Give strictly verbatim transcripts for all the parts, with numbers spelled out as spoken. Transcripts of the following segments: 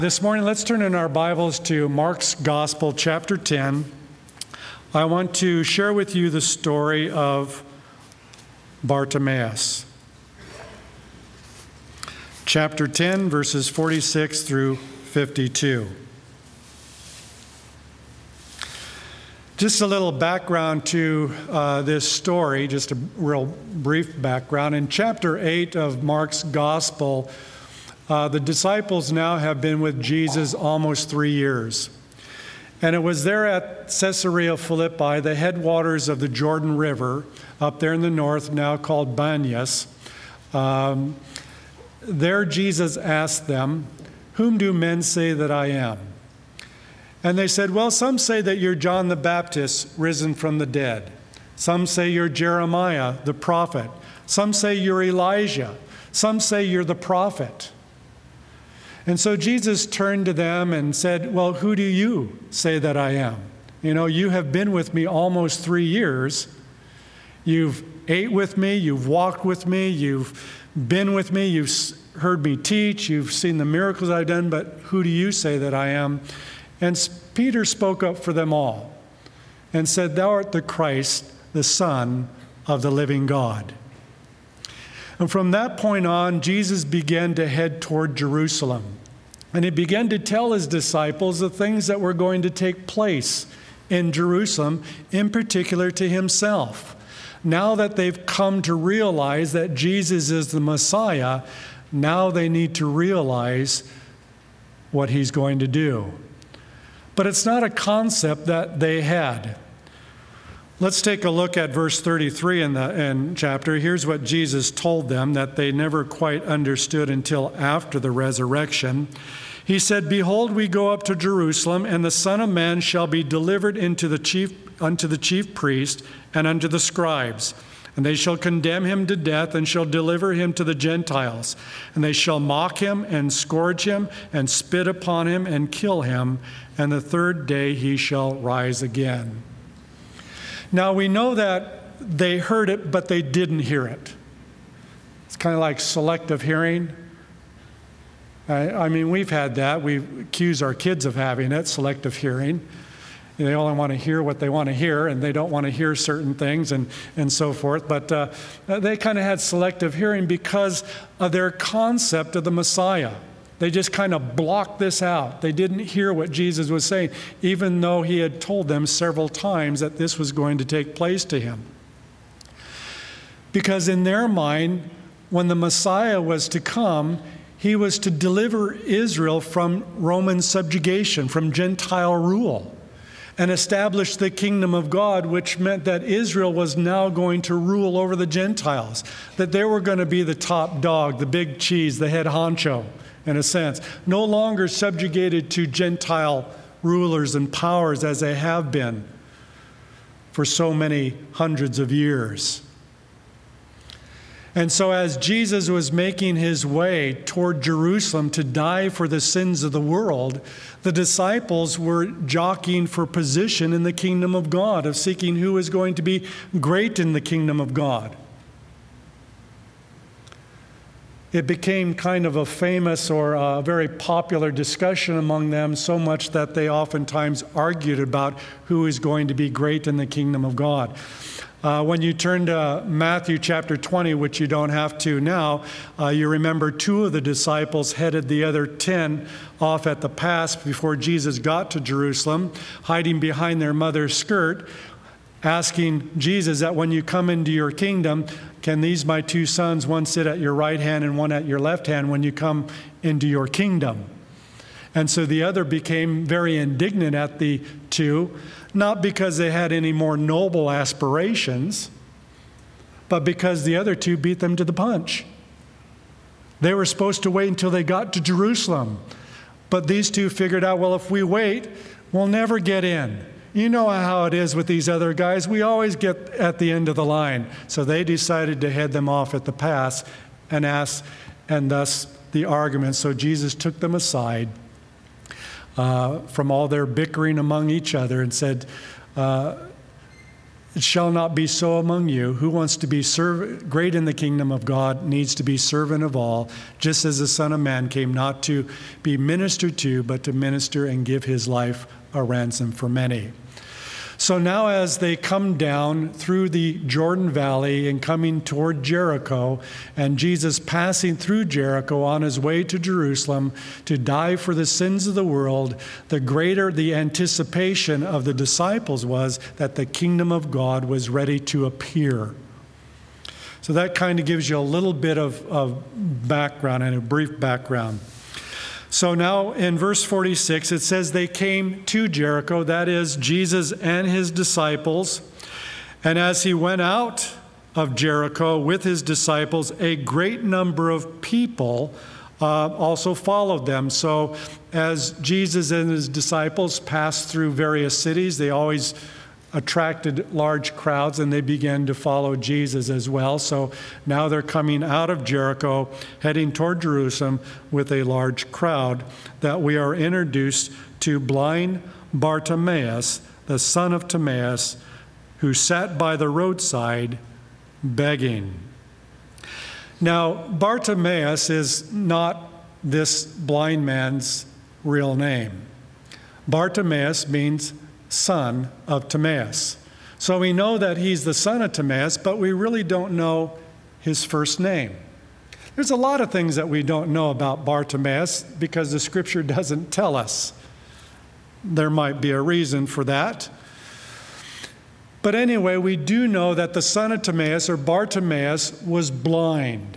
This morning, let's turn in our Bibles to Mark's Gospel, chapter ten. I want to share with you the story of Bartimaeus. Chapter ten, verses forty-six through fifty-two. Just a little background to uh, this story, just a real brief background. In chapter eight of Mark's Gospel, Uh, the disciples now have been with Jesus almost three years. And it was there at Caesarea Philippi, the headwaters of the Jordan River, up there in the north, now called Banyas. Um, there Jesus asked them, "Whom do men say that I am?" And they said, "Well, some say that you're John the Baptist, risen from the dead. Some say you're Jeremiah, the prophet. Some say you're Elijah. Some say you're the prophet." And so Jesus turned to them and said, "Well, who do you say that I am? You know, you have been with me almost three years. You've ate with me, you've walked with me, you've been with me, you've heard me teach, you've seen the miracles I've done, but who do you say that I am?" And Peter spoke up for them all and said, "Thou art the Christ, the Son of the living God." And from that point on, Jesus began to head toward Jerusalem. And he began to tell his disciples the things that were going to take place in Jerusalem, in particular to himself. Now that they've come to realize that Jesus is the Messiah, now they need to realize what he's going to do. But it's not a concept that they had. Let's take a look at verse thirty-three in the in chapter. Here's what Jesus told them that they never quite understood until after the resurrection. He said, "Behold, we go up to Jerusalem, and the Son of Man shall be delivered into the chief, unto the chief priest and unto the scribes. And they shall condemn him to death, and shall deliver him to the Gentiles. And they shall mock him, and scourge him, and spit upon him, and kill him. And the third day he shall rise again." Now, we know that they heard it, but they didn't hear it. It's kind of like selective hearing. I, I mean, we've had that. We accuse our kids of having it, selective hearing. They only want to hear what they want to hear, and they don't want to hear certain things and, and so forth. But uh, they kind of had selective hearing because of their concept of the Messiah. They just kind of blocked this out. They didn't hear what Jesus was saying, even though he had told them several times that this was going to take place to him. Because in their mind, when the Messiah was to come, he was to deliver Israel from Roman subjugation, from Gentile rule, and establish the kingdom of God, which meant that Israel was now going to rule over the Gentiles, that they were going to be the top dog, the big cheese, the head honcho, in a sense, no longer subjugated to Gentile rulers and powers as they have been for so many hundreds of years. And so as Jesus was making his way toward Jerusalem to die for the sins of the world, the disciples were jockeying for position in the kingdom of God, of seeking who is going to be great in the kingdom of God. It became kind of a famous or a very popular discussion among them, so much that they oftentimes argued about who is going to be great in the kingdom of God. Uh, when you turn to Matthew chapter twenty, which you don't have to now, uh, you remember two of the disciples headed the other ten off at the pass before Jesus got to Jerusalem, hiding behind their mother's skirt, asking Jesus that when you come into your kingdom, can these my two sons, one sit at your right hand and one at your left hand when you come into your kingdom? And so the other became very indignant at the two, not because they had any more noble aspirations, but because the other two beat them to the punch. They were supposed to wait until they got to Jerusalem. But these two figured out, well, if we wait, we'll never get in. You know how it is with these other guys. We always get at the end of the line. So they decided to head them off at the pass and ask, and thus the argument. So Jesus took them aside uh, from all their bickering among each other and said, uh, It shall not be so among you. Who wants to be serv- great in the kingdom of God needs to be servant of all, just as the Son of Man came not to be ministered to, but to minister and give his life a ransom for many. So now as they come down through the Jordan Valley and coming toward Jericho, and Jesus passing through Jericho on his way to Jerusalem to die for the sins of the world, the greater the anticipation of the disciples was that the kingdom of God was ready to appear. So that kind of gives you a little bit of, of background and a brief background. So now in verse forty-six, it says they came to Jericho, that is, Jesus and his disciples. And as he went out of Jericho with his disciples, a great number of people uh, also followed them. So as Jesus and his disciples passed through various cities, they always attracted large crowds, and they began to follow Jesus as well. So now they're coming out of Jericho, heading toward Jerusalem with a large crowd, that we are introduced to blind Bartimaeus, the son of Timaeus, who sat by the roadside begging. Now, Bartimaeus is not this blind man's real name. Bartimaeus means son of Timaeus. So we know that he's the son of Timaeus, but we really don't know his first name. There's a lot of things that we don't know about Bartimaeus because the scripture doesn't tell us. There might be a reason for that. But anyway, we do know that the son of Timaeus, or Bartimaeus, was blind.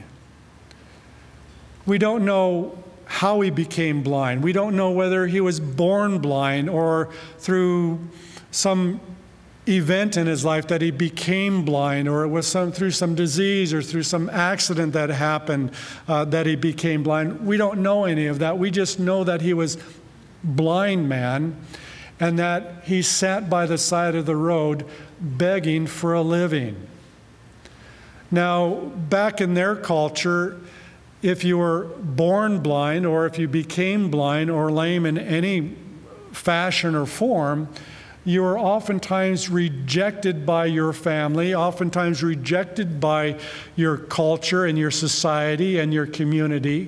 We don't know how he became blind. We don't know whether he was born blind or through some event in his life that he became blind, or it was some, through some disease or through some accident that happened uh, that he became blind. We don't know any of that. We just know that he was blind man and that he sat by the side of the road begging for a living. Now, back in their culture, if you were born blind or if you became blind or lame in any fashion or form, you were oftentimes rejected by your family, oftentimes rejected by your culture and your society and your community.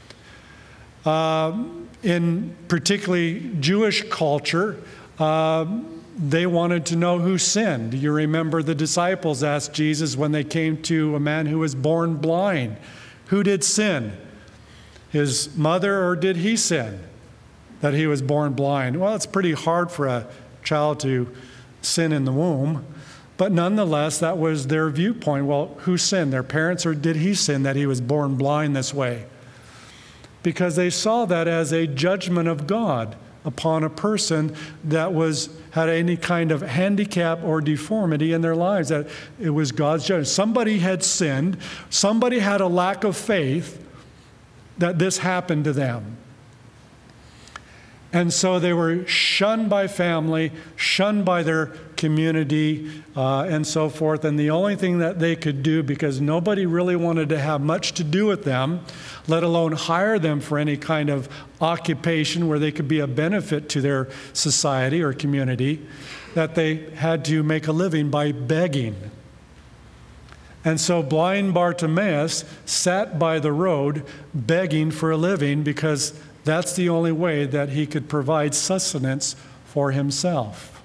Uh, in particularly Jewish culture, uh, they wanted to know who sinned. You remember the disciples asked Jesus when they came to a man who was born blind, who did sin? His mother, or did he sin that he was born blind? Well, it's pretty hard for a child to sin in the womb, but nonetheless, that was their viewpoint. Well, who sinned, their parents, or did he sin that he was born blind this way? Because they saw that as a judgment of God upon a person that was had any kind of handicap or deformity in their lives, that it was God's judgment. Somebody had sinned, somebody had a lack of faith that this happened to them. And so they were shunned by family, shunned by their community, uh, and so forth. And the only thing that they could do, because nobody really wanted to have much to do with them, let alone hire them for any kind of occupation where they could be a benefit to their society or community, that they had to make a living by begging. And so blind Bartimaeus sat by the road begging for a living, because that's the only way that he could provide sustenance for himself.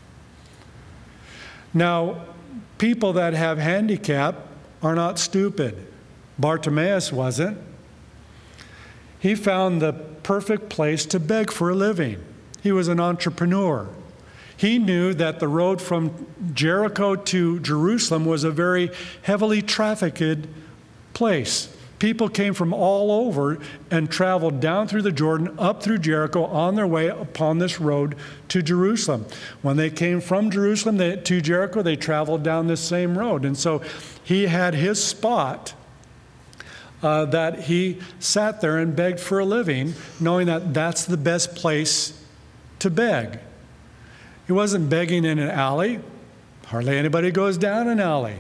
Now, people that have handicap are not stupid. Bartimaeus wasn't. He found the perfect place to beg for a living. He was an entrepreneur. He knew that the road from Jericho to Jerusalem was a very heavily trafficked place. People came from all over and traveled down through the Jordan, up through Jericho, on their way upon this road to Jerusalem. When they came from Jerusalem they, to Jericho, they traveled down this same road. And so he had his spot uh, that he sat there and begged for a living, knowing that that's the best place to beg. He wasn't begging in an alley. Hardly anybody goes down an alley.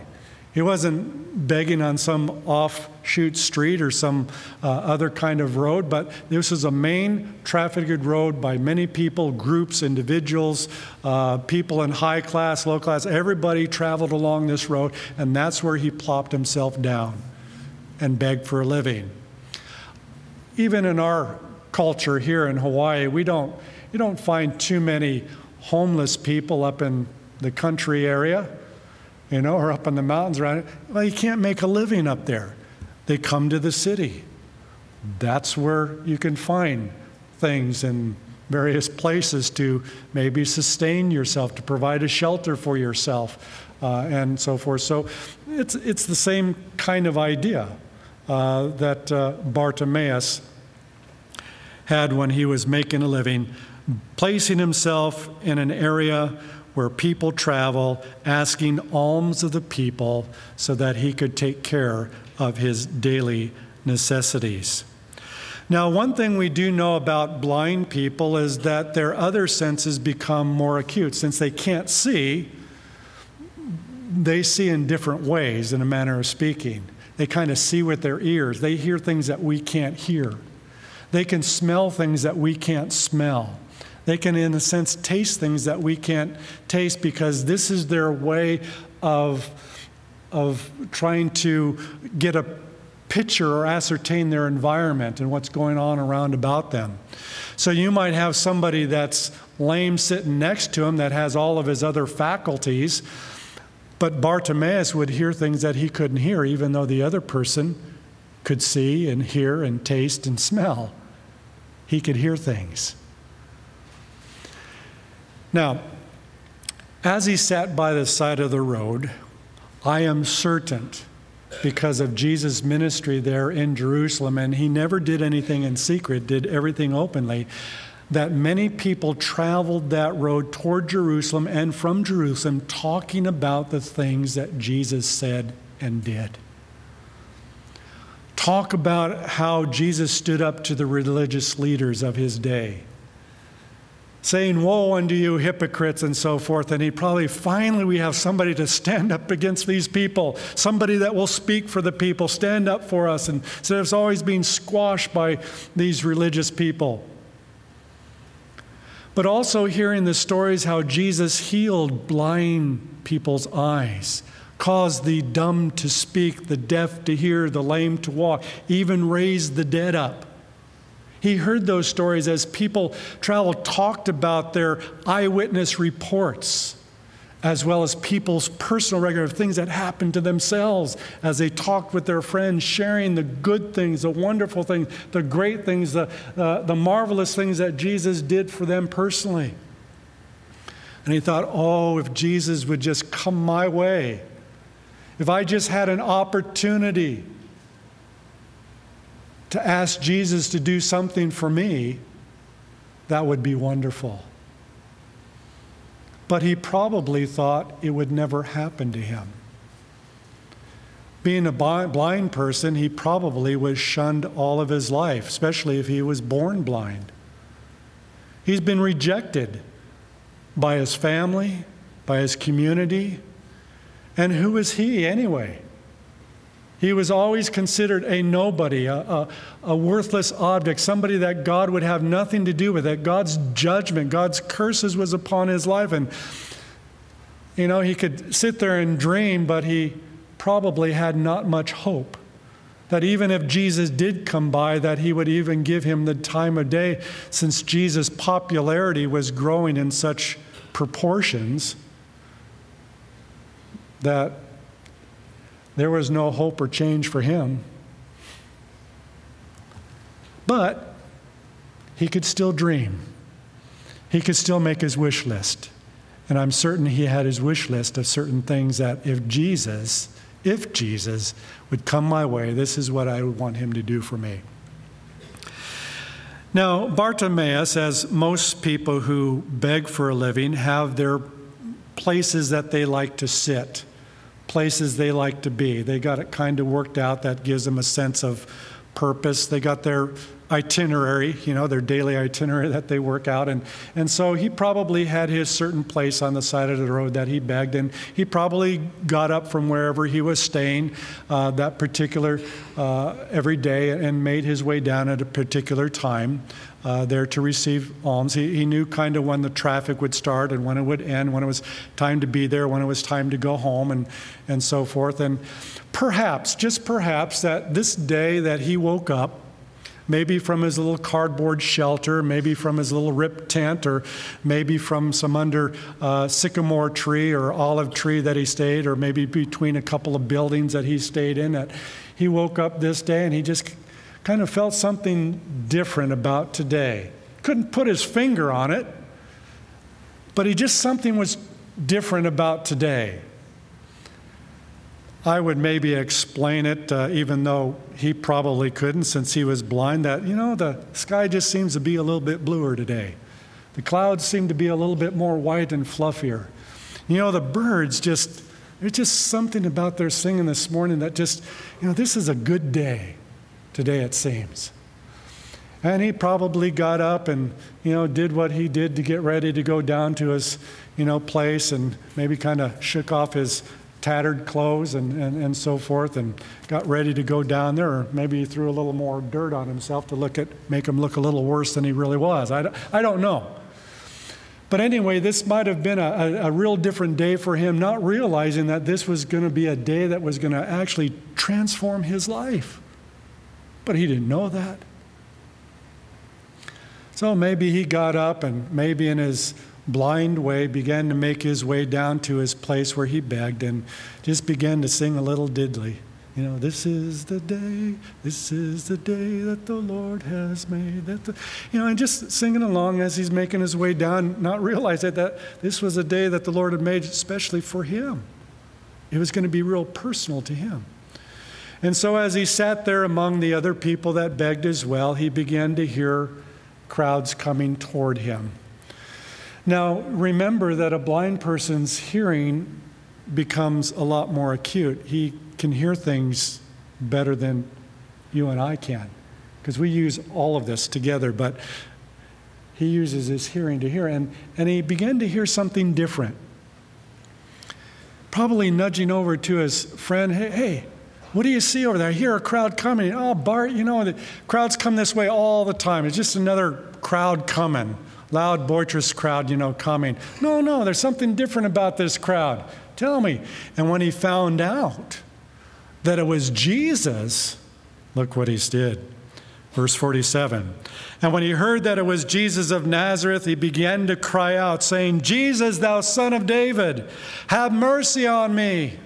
He wasn't begging on some offshoot street or some uh, other kind of road, but this was a main trafficked road by many people, groups, individuals, uh, people in high class, low class. Everybody traveled along this road, and that's where he plopped himself down and begged for a living. Even in our culture here in Hawaii, we don't, you don't find too many homeless people up in the country area, you know, or up in the mountains around it. Well, you can't make a living up there. They come to the city. That's where you can find things in various places to maybe sustain yourself, to provide a shelter for yourself, uh, and so forth. So it's, it's the same kind of idea uh, that uh, Bartimaeus had when he was making a living, placing himself in an area where people travel, asking alms of the people so that he could take care of his daily necessities. Now, one thing we do know about blind people is that their other senses become more acute. Since they can't see, they see in different ways, in a manner of speaking. They kind of see with their ears. They hear things that we can't hear. They can smell things that we can't smell. They can, in a sense, taste things that we can't taste, because this is their way of, of trying to get a picture or ascertain their environment and what's going on around about them. So you might have somebody that's lame sitting next to him that has all of his other faculties, but Bartimaeus would hear things that he couldn't hear, even though the other person could see and hear and taste and smell. He could hear things. Now, as he sat by the side of the road, I am certain, because of Jesus' ministry there in Jerusalem, and he never did anything in secret, did everything openly, that many people traveled that road toward Jerusalem and from Jerusalem talking about the things that Jesus said and did. Talk about how Jesus stood up to the religious leaders of his day, saying, "Woe unto you, hypocrites," and so forth. And he probably, finally, we have somebody to stand up against these people, somebody that will speak for the people, stand up for us, and instead of always being squashed by these religious people. But also hearing the stories how Jesus healed blind people's eyes, caused the dumb to speak, the deaf to hear, the lame to walk, even raised the dead up. He heard those stories as people traveled, talked about their eyewitness reports, as well as people's personal record of things that happened to themselves as they talked with their friends, sharing the good things, the wonderful things, the great things, the, uh, the marvelous things that Jesus did for them personally. And he thought, oh, if Jesus would just come my way, if I just had an opportunity to ask Jesus to do something for me, that would be wonderful. But he probably thought it would never happen to him. Being a blind person, he probably was shunned all of his life, especially if he was born blind. He's been rejected by his family, by his community. And who is he anyway? He was always considered a nobody, a, a, a worthless object, somebody that God would have nothing to do with, that God's judgment, God's curses was upon his life. And, you know, he could sit there and dream, but he probably had not much hope that even if Jesus did come by, that he would even give him the time of day, since Jesus' popularity was growing in such proportions that there was no hope or change for him. But he could still dream. He could still make his wish list. And I'm certain he had his wish list of certain things that if Jesus, if Jesus would come my way, this is what I would want him to do for me. Now, Bartimaeus, as most people who beg for a living, have their places that they like to sit, places they like to be. They got it kind of worked out that gives them a sense of purpose. They got their itinerary, you know, their daily itinerary that they work out. And, and so he probably had his certain place on the side of the road that he begged. And he probably got up from wherever he was staying uh, that particular, uh, every day, and made his way down at a particular time uh, there to receive alms. He, he knew kind of when the traffic would start and when it would end, when it was time to be there, when it was time to go home, and, and so forth. And perhaps, just perhaps, that this day that he woke up, maybe from his little cardboard shelter, maybe from his little ripped tent, or maybe from some under uh, sycamore tree or olive tree that he stayed, or maybe between a couple of buildings that he stayed in, that he woke up this day and he just kind of felt something different about today. Couldn't put his finger on it, but he just, something was different about today. I would maybe explain it, uh, even though he probably couldn't since he was blind, that, you know, the sky just seems to be a little bit bluer today. The clouds seem to be a little bit more white and fluffier. You know, the birds just, there's just something about their singing this morning that just, you know, this is a good day today, it seems. And he probably got up and, you know, did what he did to get ready to go down to his, you know, place, and maybe kind of shook off his tattered clothes and, and, and so forth, and got ready to go down there. Or maybe he threw a little more dirt on himself to look at, make him look a little worse than he really was. I, I don't know. But anyway, this might have been a, a, a real different day for him, not realizing that this was going to be a day that was going to actually transform his life. But he didn't know that. So maybe he got up and maybe in his blind way began to make his way down to his place where he begged, and just began to sing a little diddly. You know, this is the day, this is the day that the Lord has made. That the, you know, and just singing along as he's making his way down, not realizing that this was a day that the Lord had made especially for him. It was going to be real personal to him. And so as he sat there among the other people that begged as well, he began to hear crowds coming toward him. Now, remember that a blind person's hearing becomes a lot more acute. He can hear things better than you and I can, because we use all of this together, but he uses his hearing to hear. And, and he began to hear something different. Probably nudging over to his friend, hey, hey, what do you see over there? I hear a crowd coming. Oh, Bart, you know, the crowds come this way all the time. It's just another crowd coming. Loud, boisterous crowd, you know, coming. No, no, there's something different about this crowd. Tell me. And when he found out that it was Jesus, look what he did. Verse forty-seven. And when he heard that it was Jesus of Nazareth, he began to cry out, saying, Jesus, thou son of David, have mercy on me.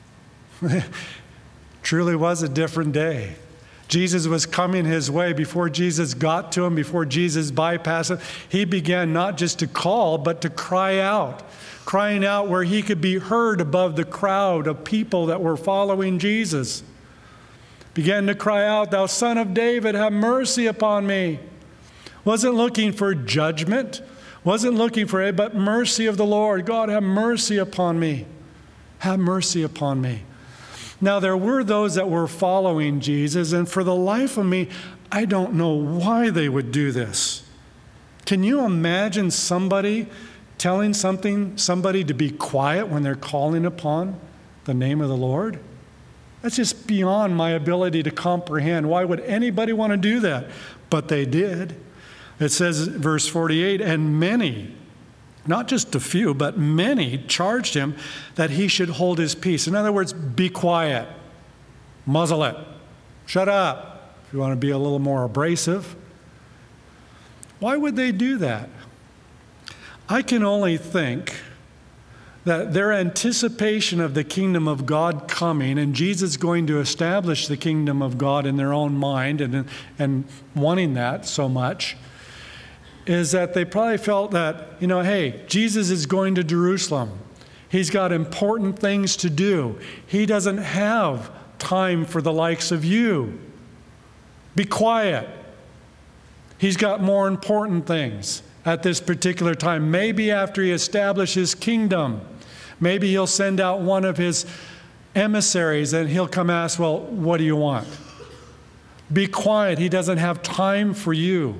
Truly was a different day. Jesus was coming his way. Before Jesus got to him, before Jesus bypassed him, he began not just to call, but to cry out. Crying out where he could be heard above the crowd of people that were following Jesus. Began to cry out, thou son of David, have mercy upon me. Wasn't looking for judgment. Wasn't looking for it, but mercy of the Lord. God, have mercy upon me. Have mercy upon me. Now, there were those that were following Jesus, and for the life of me, I don't know why they would do this. Can you imagine somebody telling something, somebody to be quiet when they're calling upon the name of the Lord? That's just beyond my ability to comprehend. Why would anybody want to do that? But they did. It says, verse forty-eight, and many, not just a few, but many charged him that he should hold his peace. In other words, be quiet. Muzzle it. Shut up, if you want to be a little more abrasive. Why would they do that? I can only think that their anticipation of the kingdom of God coming and Jesus going to establish the kingdom of God in their own mind and, and wanting that so much is that they probably felt that, you know, hey, Jesus is going to Jerusalem. He's got important things to do. He doesn't have time for the likes of you. Be quiet. He's got more important things at this particular time. Maybe after he establishes kingdom, maybe he'll send out one of his emissaries and he'll come ask, well, what do you want? Be quiet. He doesn't have time for you.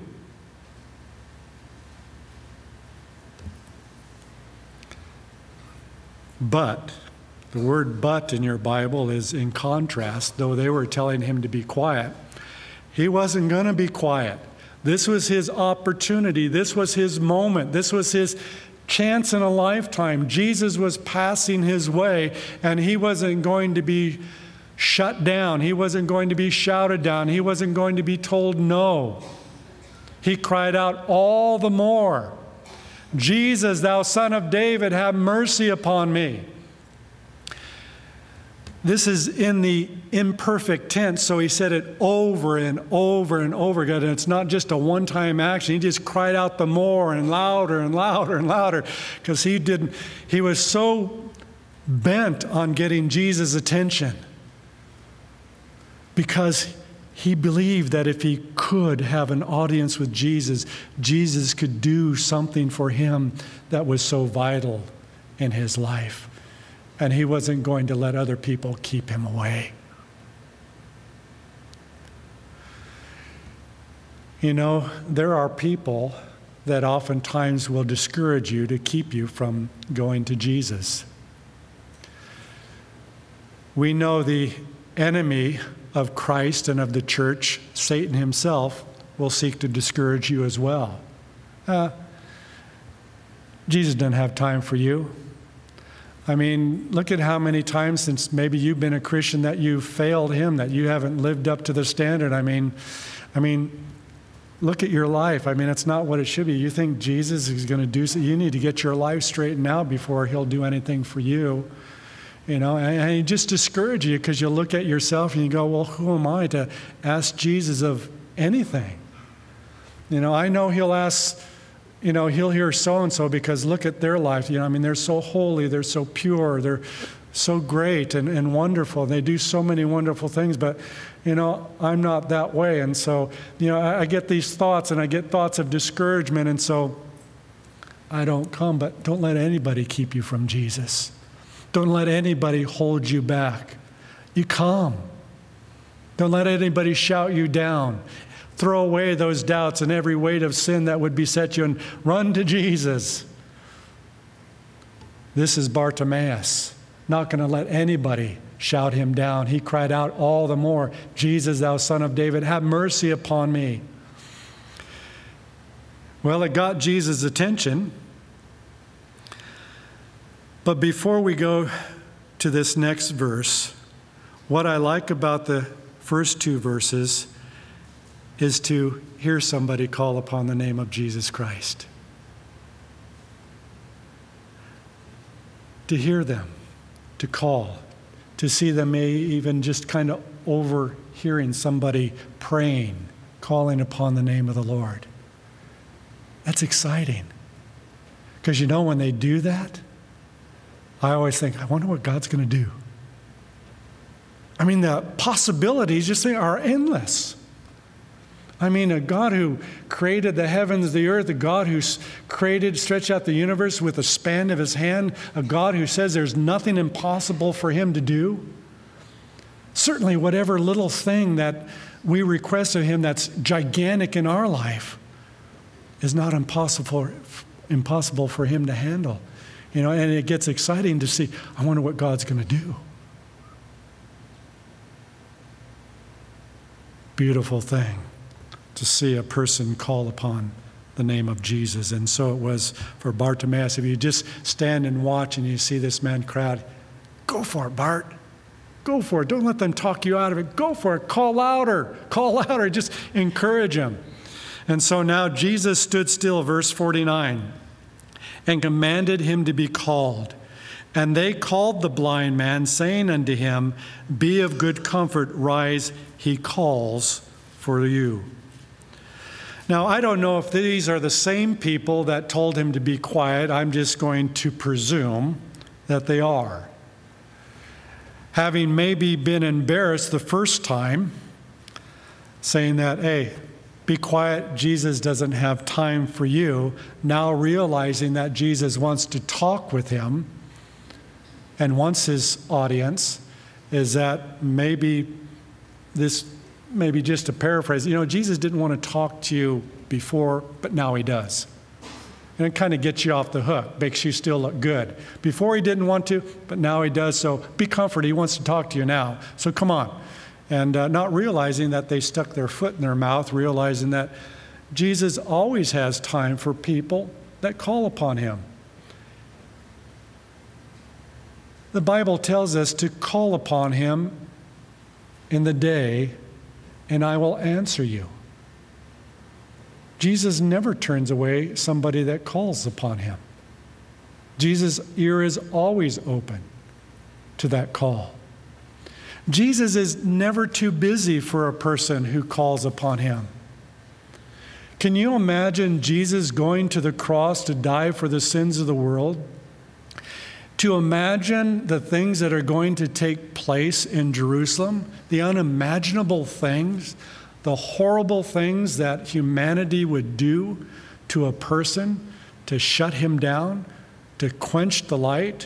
But, the word but in your Bible is in contrast. Though they were telling him to be quiet, he wasn't going to be quiet. This was his opportunity. This was his moment. This was his chance in a lifetime. Jesus was passing his way, and he wasn't going to be shut down. He wasn't going to be shouted down. He wasn't going to be told no. He cried out all the more, Jesus, thou Son of David, have mercy upon me. This is in the imperfect tense, so he said it over and over and over again. And it's not just a one-time action. He just cried out the more and louder and louder and louder because he didn't. He was so bent on getting Jesus' attention because he believed that if he could have an audience with Jesus, Jesus could do something for him that was so vital in his life. And he wasn't going to let other people keep him away. You know, there are people that oftentimes will discourage you to keep you from going to Jesus. We know the enemy of Christ and of the church, Satan himself, will seek to discourage you as well. Uh, Jesus doesn't have time for you. I mean, look at how many times since maybe you've been a Christian that you've failed him, that you haven't lived up to the standard. I mean, I mean, look at your life. I mean, it's not what it should be. You think Jesus is going to do so? You need to get your life straightened out before he'll do anything for you. You know, and, and he just discourage you because you look at yourself and you go, well, who am I to ask Jesus of anything? You know, I know he'll ask, you know, he'll hear so-and-so because look at their life. You know, I mean, they're so holy, they're so pure, they're so great and, and wonderful. They do so many wonderful things, but, you know, I'm not that way. And so, you know, I, I get these thoughts and I get thoughts of discouragement, and so I don't come. But don't let anybody keep you from Jesus. Don't let anybody hold you back. You come. Don't let anybody shout you down. Throw away those doubts and every weight of sin that would beset you and run to Jesus. This is Bartimaeus, not going to let anybody shout him down. He cried out all the more, Jesus, thou Son of David, have mercy upon me. Well, it got Jesus' attention. But before we go to this next verse, what I like about the first two verses is to hear somebody call upon the name of Jesus Christ. To hear them, to call, to see them may even just kind of overhearing somebody praying, calling upon the name of the Lord. That's exciting. Because you know, when they do that, I always think, I wonder what God's going to do. I mean, the possibilities just are endless. I mean, a God who created the heavens, the earth, a God who created, stretched out the universe with a span of his hand, a God who says there's nothing impossible for him to do. Certainly, whatever little thing that we request of him that's gigantic in our life is not impossible, impossible for him to handle. You know, and it gets exciting to see, I wonder what God's going to do. Beautiful thing to see a person call upon the name of Jesus. And so it was for Bartimaeus. If you just stand and watch and you see this man crowd, go for it, Bart. Go for it. Don't let them talk you out of it. Go for it. Call louder. Call louder. Just encourage him. And so now Jesus stood still, verse forty-nine, and commanded him to be called. And they called the blind man, saying unto him, be of good comfort, rise, he calls for you. Now, I don't know if these are the same people that told him to be quiet. I'm just going to presume that they are. Having maybe been embarrassed the first time, saying that, hey, be quiet, Jesus doesn't have time for you, now realizing that Jesus wants to talk with him and wants his audience, is that maybe this maybe just to paraphrase, you know, Jesus didn't want to talk to you before, but now he does. And it kind of gets you off the hook, makes you still look good. Before he didn't want to, but now he does. So be comforted. He wants to talk to you now. So come on. And uh, not realizing that they stuck their foot in their mouth, realizing that Jesus always has time for people that call upon him. The Bible tells us to call upon him in the day, and I will answer you. Jesus never turns away somebody that calls upon him. Jesus' ear is always open to that call. Jesus is never too busy for a person who calls upon him. Can you imagine Jesus going to the cross to die for the sins of the world? To imagine the things that are going to take place in Jerusalem, the unimaginable things, the horrible things that humanity would do to a person to shut him down, to quench the light.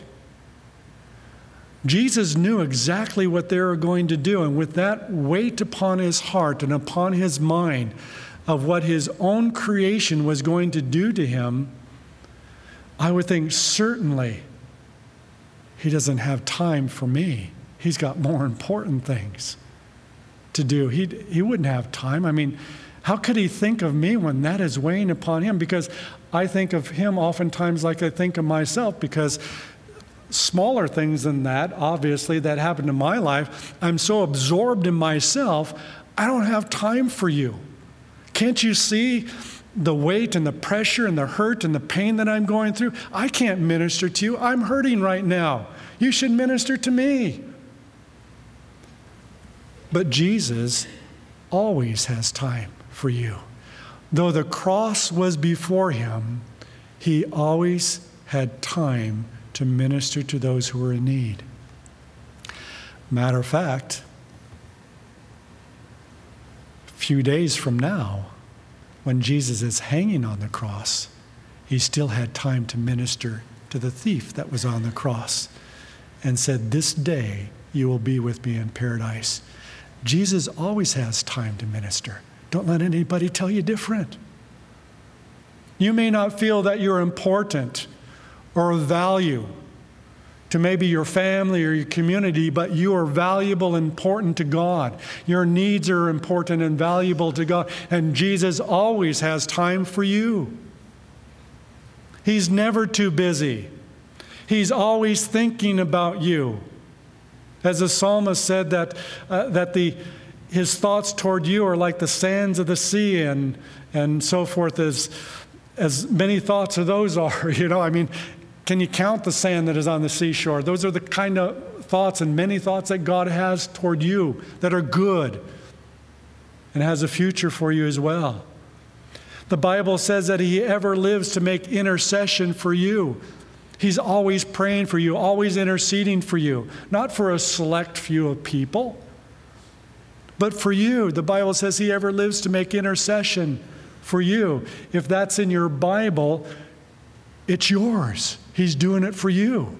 Jesus knew exactly what they were going to do, and with that weight upon his heart and upon his mind of what his own creation was going to do to him, I would think certainly he doesn't have time for me. He's got more important things to do. He he wouldn't have time. I mean, how could he think of me when that is weighing upon him? Because I think of him oftentimes like I think of myself, because smaller things than that, obviously, that happened in my life, I'm so absorbed in myself, I don't have time for you. Can't you see the weight and the pressure and the hurt and the pain that I'm going through? I can't minister to you. I'm hurting right now. You should minister to me. But Jesus always has time for you. Though the cross was before him, he always had time to minister to those who were in need. Matter of fact, a few days from now, when Jesus is hanging on the cross, he still had time to minister to the thief that was on the cross and said, "This day you will be with me in paradise." Jesus always has time to minister. Don't let anybody tell you different. You may not feel that you're important or of value to maybe your family or your community, but you are valuable and important to God. Your needs are important and valuable to God, and Jesus always has time for you. He's never too busy. He's always thinking about you. As the psalmist said, that uh, that the his thoughts toward you are like the sands of the sea, and and so forth, as as many thoughts of those are. You know, I mean, can you count the sand that is on the seashore? Those are the kind of thoughts and many thoughts that God has toward you that are good and has a future for you as well. The Bible says that he ever lives to make intercession for you. He's always praying for you, always interceding for you, not for a select few of people, but for you. The Bible says he ever lives to make intercession for you. If that's in your Bible, it's yours. He's doing it for you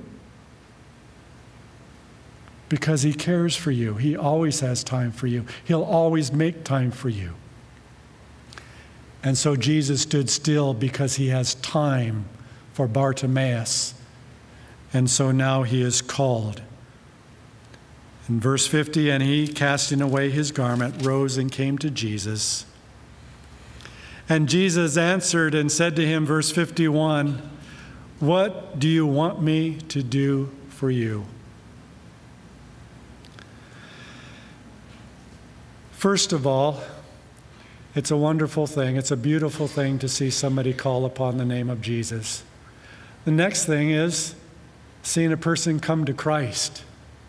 because he cares for you. He always has time for you. He'll always make time for you. And so Jesus stood still because he has time for Bartimaeus. And so now he is called. In verse fifty, and he, casting away his garment, rose and came to Jesus. And Jesus answered and said to him, verse fifty-one, "What do you want me to do for you?" First of all, it's a wonderful thing. It's a beautiful thing to see somebody call upon the name of Jesus. The next thing is seeing a person come to Christ.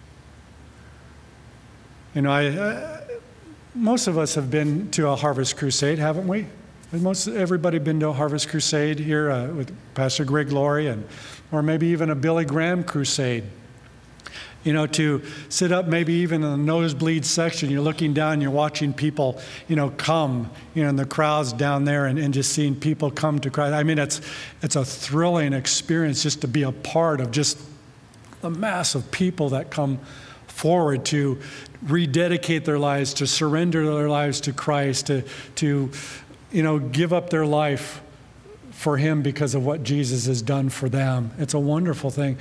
You know, I, uh, most of us have been to a Harvest Crusade, haven't we? Has most everybody been to a Harvest Crusade here uh, with Pastor Greg Laurie, and or maybe even a Billy Graham crusade? You know, to sit up maybe even in the nosebleed section, you're looking down, you're watching people, you know, come, you know, and the crowds down there, and, and just seeing people come to Christ. I mean, it's it's a thrilling experience just to be a part of just the mass of people that come forward to rededicate their lives, to surrender their lives to Christ, to, to you know, give up their life for Him because of what Jesus has done for them. It's a wonderful thing.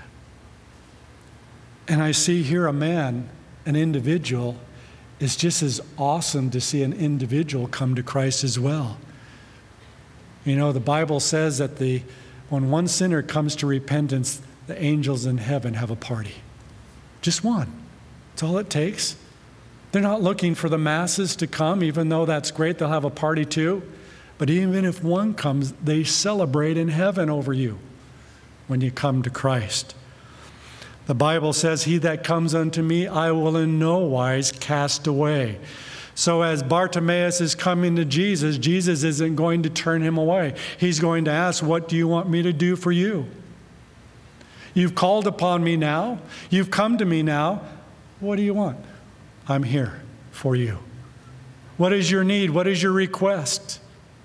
And I see here a man, an individual. It's just as awesome to see an individual come to Christ as well. You know, the Bible says that the when one sinner comes to repentance, the angels in heaven have a party. Just one. That's all it takes. They're not looking for the masses to come, even though that's great. They'll have a party too. But even if one comes, they celebrate in heaven over you when you come to Christ. The Bible says, "He that comes unto me, I will in no wise cast away." So as Bartimaeus is coming to Jesus, Jesus isn't going to turn him away. He's going to ask, "What do you want me to do for you? You've called upon me now. You've come to me now. What do you want? I'm here for you. What is your need? What is your request?"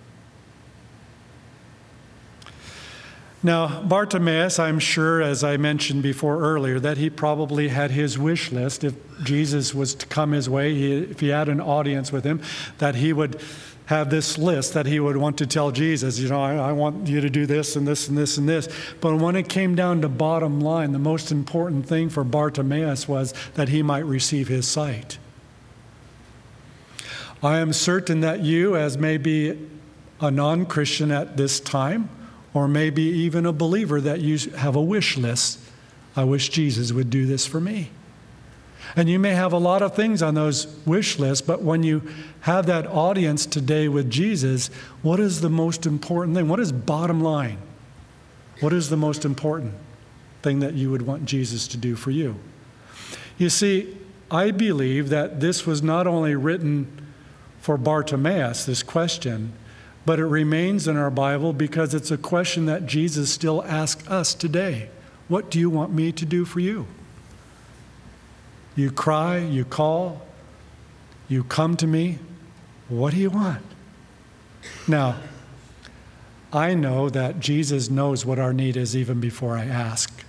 Now, Bartimaeus, I'm sure, as I mentioned before earlier, that he probably had his wish list. If Jesus was to come his way, he, if he had an audience with him, that he would have this list that he would want to tell Jesus, you know, I, I want you to do this and this and this and this. But when it came down to bottom line, the most important thing for Bartimaeus was that he might receive his sight. I am certain that you, as maybe a non-Christian at this time, or maybe even a believer, that you have a wish list. I wish Jesus would do this for me. And you may have a lot of things on those wish lists, but when you have that audience today with Jesus, what is the most important thing? What is bottom line? What is the most important thing that you would want Jesus to do for you? You see, I believe that this was not only written for Bartimaeus, this question, but it remains in our Bible because it's a question that Jesus still asks us today. What do you want me to do for you? You cry, you call, you come to me. What do you want? Now, I know that Jesus knows what our need is even before I ask.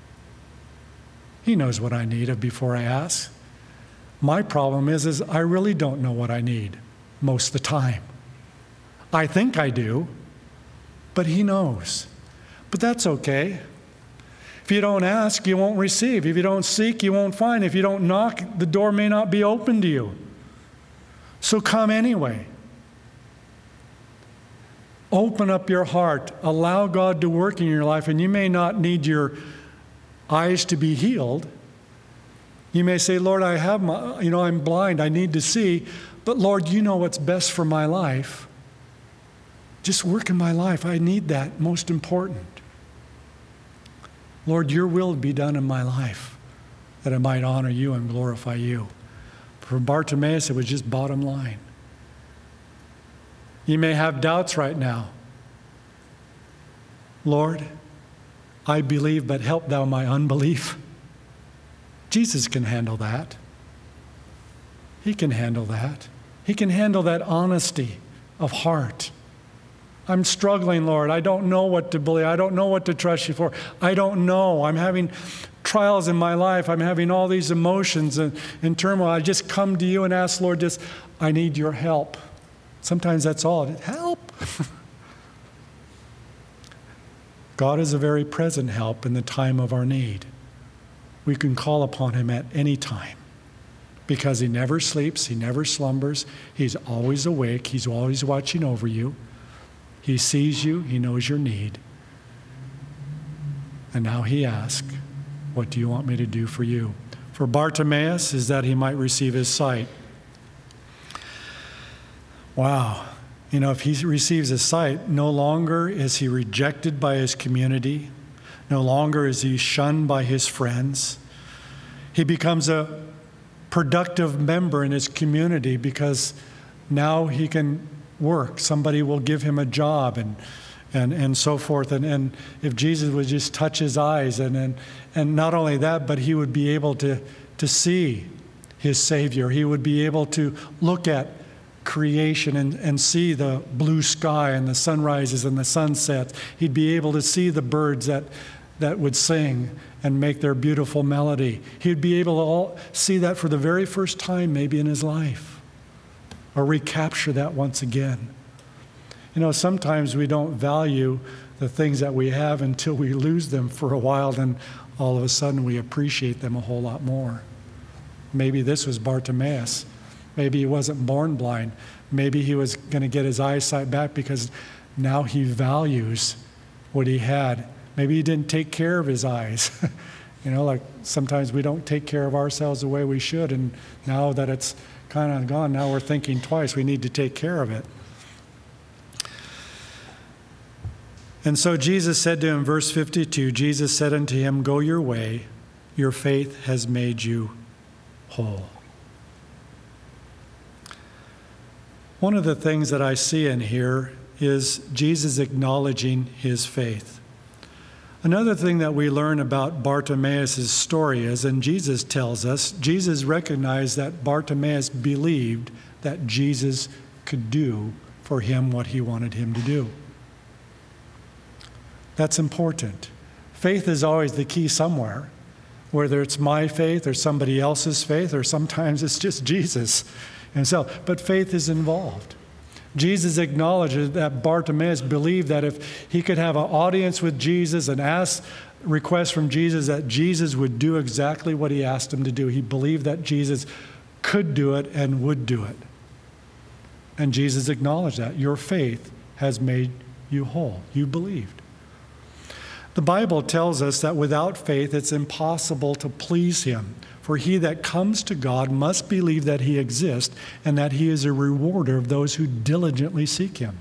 He knows what I need before I ask. My problem is, is I really don't know what I need most of the time. I think I do, but He knows. But that's okay. If you don't ask, you won't receive. If you don't seek, you won't find. If you don't knock, the door may not be open to you. So come anyway. Open up your heart. Allow God to work in your life. And you may not need your eyes to be healed. You may say, "Lord, I have my, you know, I'm blind. I need to see. But Lord, you know what's best for my life. Just work in my life. I need that. Most important. Lord, your will be done in my life, that I might honor you and glorify you." For Bartimaeus, it was just bottom line. You may have doubts right now. "Lord, I believe, but help thou my unbelief." Jesus can handle that. He can handle that. He can handle that honesty of heart. "I'm struggling, Lord. I don't know what to believe. I don't know what to trust you for. I don't know. I'm having trials in my life. I'm having all these emotions and, and turmoil. I just come to you and ask, Lord, just, I need your help." Sometimes that's all. Help. God is a very present help in the time of our need. We can call upon Him at any time because He never sleeps. He never slumbers. He's always awake. He's always watching over you. He sees you. He knows your need. And now He asks, "What do you want me to do for you?" For Bartimaeus is that he might receive his sight. Wow. You know, if he receives his sight, no longer is he rejected by his community. No longer is he shunned by his friends. He becomes a productive member in his community because now he can work. Somebody will give him a job and and, and so forth. And, and if Jesus would just touch his eyes, and, and and not only that, but he would be able to, to see his Savior. He would be able to look at creation and, and see the blue sky and the sunrises and the sunsets. He'd be able to see the birds that that would sing and make their beautiful melody. He'd be able to all see that for the very first time maybe in his life, or recapture that once again. You know, sometimes we don't value the things that we have until we lose them for a while, then all of a sudden we appreciate them a whole lot more. Maybe this was Bartimaeus. Maybe he wasn't born blind. Maybe he was going to get his eyesight back because now he values what he had. Maybe he didn't take care of his eyes. You know, like sometimes we don't take care of ourselves the way we should, and now that it's kind of gone, now we're thinking twice. We need to take care of it. And so Jesus said to him, verse fifty-two, Jesus said unto him, "Go your way, your faith has made you whole." One of the things that I see in here is Jesus acknowledging his faith. Another thing that we learn about Bartimaeus' story is, and Jesus tells us, Jesus recognized that Bartimaeus believed that Jesus could do for him what he wanted him to do. That's important. Faith is always the key somewhere, whether it's my faith or somebody else's faith, or sometimes it's just Jesus himself. But faith is involved. Jesus acknowledges that Bartimaeus believed that if he could have an audience with Jesus and ask requests from Jesus, that Jesus would do exactly what he asked him to do. He believed that Jesus could do it and would do it. And Jesus acknowledged that. Your faith has made you whole. You believed. The Bible tells us that without faith it's impossible to please him. For he that comes to God must believe that he exists and that he is a rewarder of those who diligently seek him.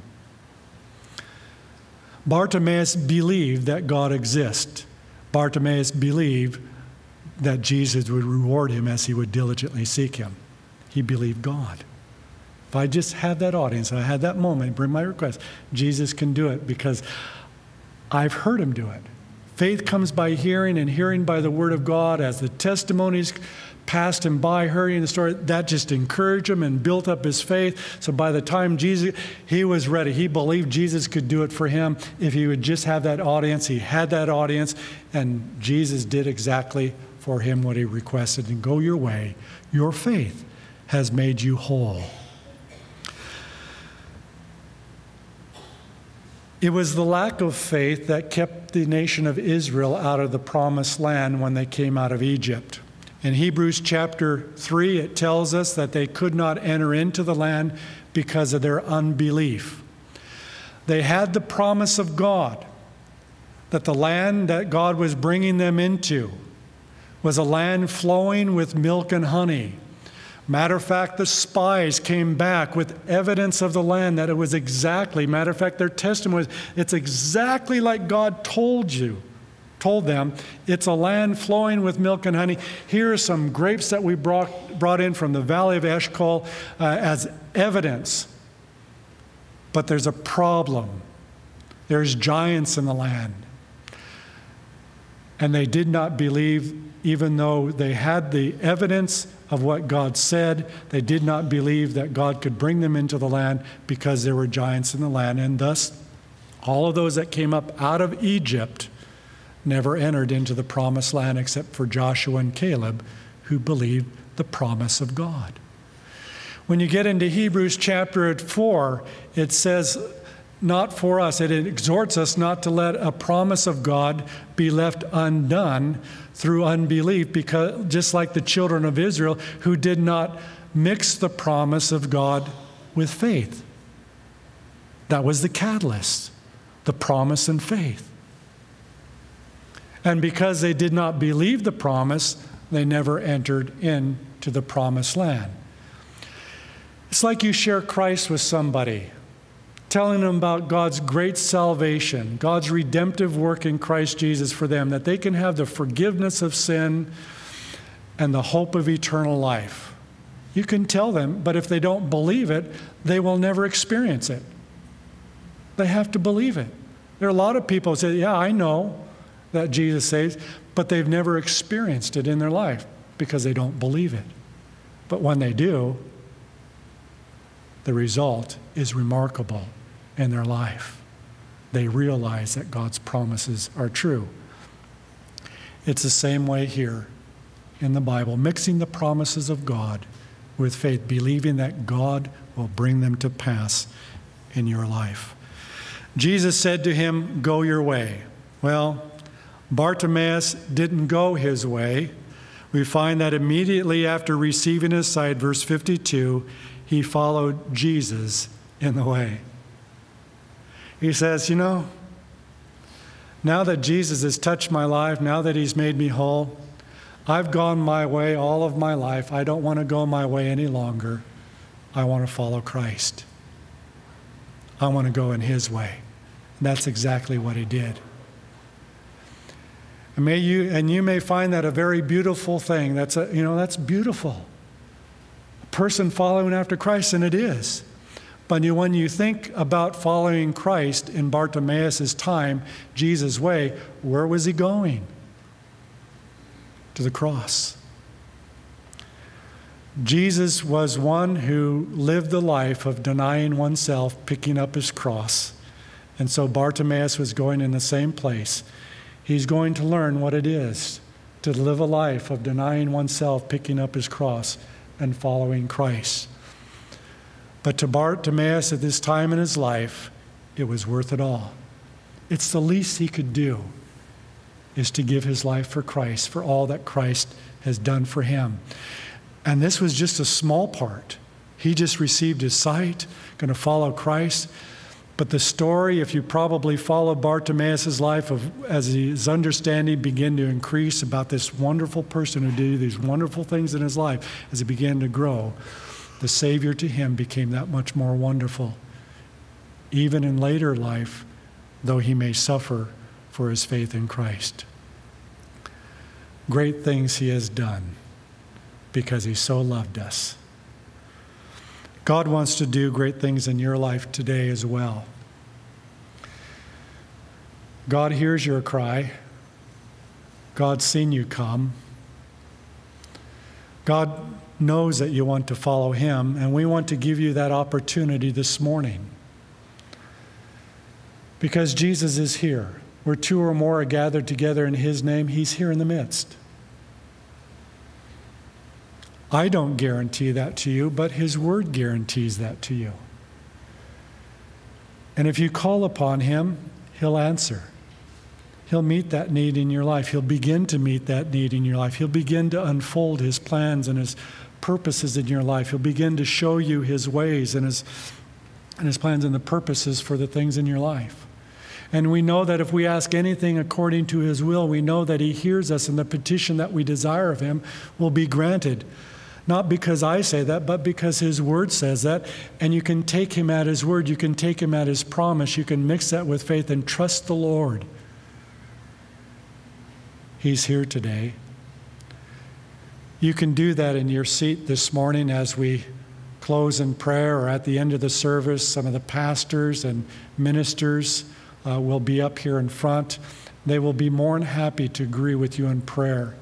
Bartimaeus believed that God exists. Bartimaeus believed that Jesus would reward him as he would diligently seek him. He believed God. If I just had that audience, I had that moment, bring my request, Jesus can do it because I've heard him do it. Faith comes by hearing, and hearing by the word of God. As the testimonies passed him by, hearing the story, that just encouraged him and built up his faith. So by the time Jesus, he was ready. He believed Jesus could do it for him if he would just have that audience. He had that audience, and Jesus did exactly for him what he requested. And go your way. Your faith has made you whole. It was the lack of faith that kept the nation of Israel out of the promised land when they came out of Egypt. In Hebrews chapter three, it tells us that they could not enter into the land because of their unbelief. They had the promise of God that the land that God was bringing them into was a land flowing with milk and honey. Matter of fact, the spies came back with evidence of the land that it was exactly, matter of fact, their testimony was, it's exactly like God told you, told them. It's a land flowing with milk and honey. Here are some grapes that we brought, brought in from the valley of Eshcol uh, as evidence. But there's a problem. There's giants in the land. And they did not believe, even though they had the evidence of what God said. They did not believe that God could bring them into the land because there were giants in the land. And thus, all of those that came up out of Egypt never entered into the promised land except for Joshua and Caleb, who believed the promise of God. When you get into Hebrews chapter four, it says, not for us. It exhorts us not to let a promise of God be left undone through unbelief, because just like the children of Israel who did not mix the promise of God with faith. That was the catalyst, the promise and faith. And because they did not believe the promise, they never entered into the promised land. It's like you share Christ with somebody, telling them about God's great salvation, God's redemptive work in Christ Jesus for them, that they can have the forgiveness of sin and the hope of eternal life. You can tell them, but if they don't believe it, they will never experience it. They have to believe it. There are a lot of people who say, yeah, I know that Jesus saves, but they've never experienced it in their life because they don't believe it. But when they do, the result is remarkable in their life. They realize that God's promises are true. It's the same way here in the Bible, mixing the promises of God with faith, believing that God will bring them to pass in your life. Jesus said to him, "Go your way." Well, Bartimaeus didn't go his way. We find that immediately after receiving his sight, verse fifty-two, he followed Jesus in the way. He says, you know, now that Jesus has touched my life, now that he's made me whole, I've gone my way all of my life. I don't want to go my way any longer. I want to follow Christ. I want to go in his way. And that's exactly what he did. And may you and you may find that a very beautiful thing. That's a, you know, that's beautiful. A person following after Christ, and it is. But you, when you think about following Christ in Bartimaeus' time, Jesus' way, where was he going? To the cross. Jesus was one who lived the life of denying oneself, picking up his cross. And so Bartimaeus was going in the same place. He's going to learn what it is to live a life of denying oneself, picking up his cross, and following Christ. But to Bartimaeus at this time in his life, it was worth it all. It's the least he could do, is to give his life for Christ, for all that Christ has done for him. And this was just a small part. He just received his sight, going to follow Christ. But the story, if you probably follow Bartimaeus' life, of, as his understanding began to increase about this wonderful person who did these wonderful things in his life, as he began to grow, the Savior to him became that much more wonderful. Even in later life, though he may suffer for his faith in Christ. Great things he has done because he so loved us. God wants to do great things in your life today as well. God hears your cry. God's seen you come. God knows that you want to follow him, and we want to give you that opportunity this morning. Because Jesus is here. Where two or more are gathered together in his name, he's here in the midst. I don't guarantee that to you, but his word guarantees that to you. And if you call upon him, he'll answer. He'll meet that need in your life. He'll begin to meet that need in your life. He'll begin to unfold his plans and his purposes in your life. He'll begin to show you his ways and his, and his plans and the purposes for the things in your life. And we know that if we ask anything according to his will, we know that he hears us, and the petition that we desire of him will be granted. Not because I say that, but because his word says that. And you can take him at his word. You can take him at his promise. You can mix that with faith and trust the Lord. He's here today. You can do that in your seat this morning as we close in prayer, or at the end of the service. Some of the pastors and ministers uh, will be up here in front. They will be more than happy to agree with you in prayer.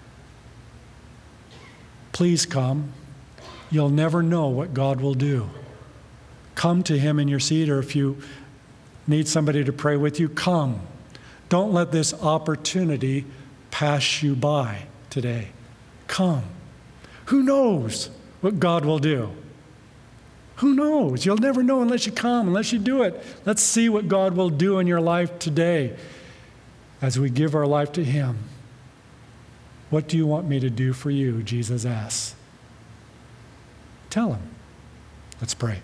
Please come. You'll never know what God will do. Come to him in your seat, or if you need somebody to pray with you, come. Don't let this opportunity pass you by today. Come. Who knows what God will do? Who knows? You'll never know unless you come, unless you do it. Let's see what God will do in your life today as we give our life to him. What do you want me to do for you? Jesus asks. Tell him. Let's pray.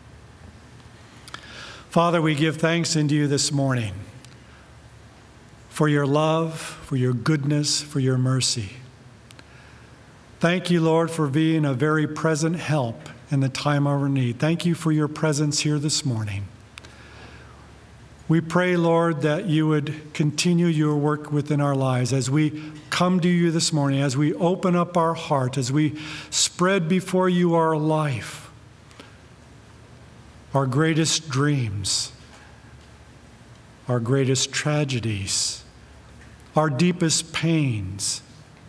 Father, we give thanks unto you this morning for your love, for your goodness, for your mercy. Thank you, Lord, for being a very present help in the time of our need. Thank you for your presence here this morning. We pray, Lord, that you would continue your work within our lives as we come to you this morning, as we open up our heart, as we spread before you our life, our greatest dreams, our greatest tragedies, our deepest pains,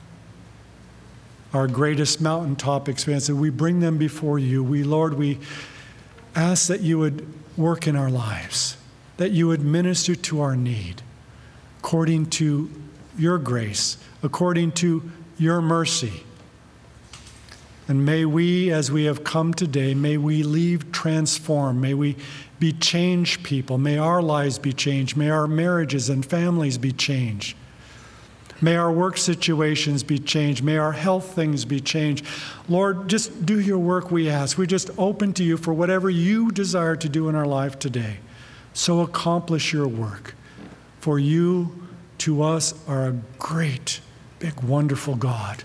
our greatest mountaintop experiences. We bring them before you. We, Lord, we ask that you would work in our lives, that you would minister to our need according to your grace, according to your mercy. And may we, as we have come today, may we leave transformed. May we be changed people. May our lives be changed. May our marriages and families be changed. May our work situations be changed. May our health things be changed. Lord, just do your work, we ask. We're just open to you for whatever you desire to do in our life today. So accomplish your work. For you, to us, are a great, big, wonderful God.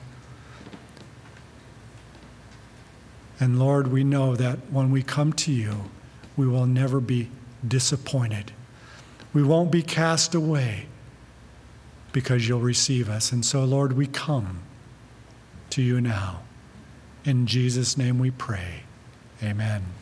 And Lord, we know that when we come to you, we will never be disappointed. We won't be cast away because you'll receive us. And so, Lord, we come to you now. In Jesus' name we pray. Amen.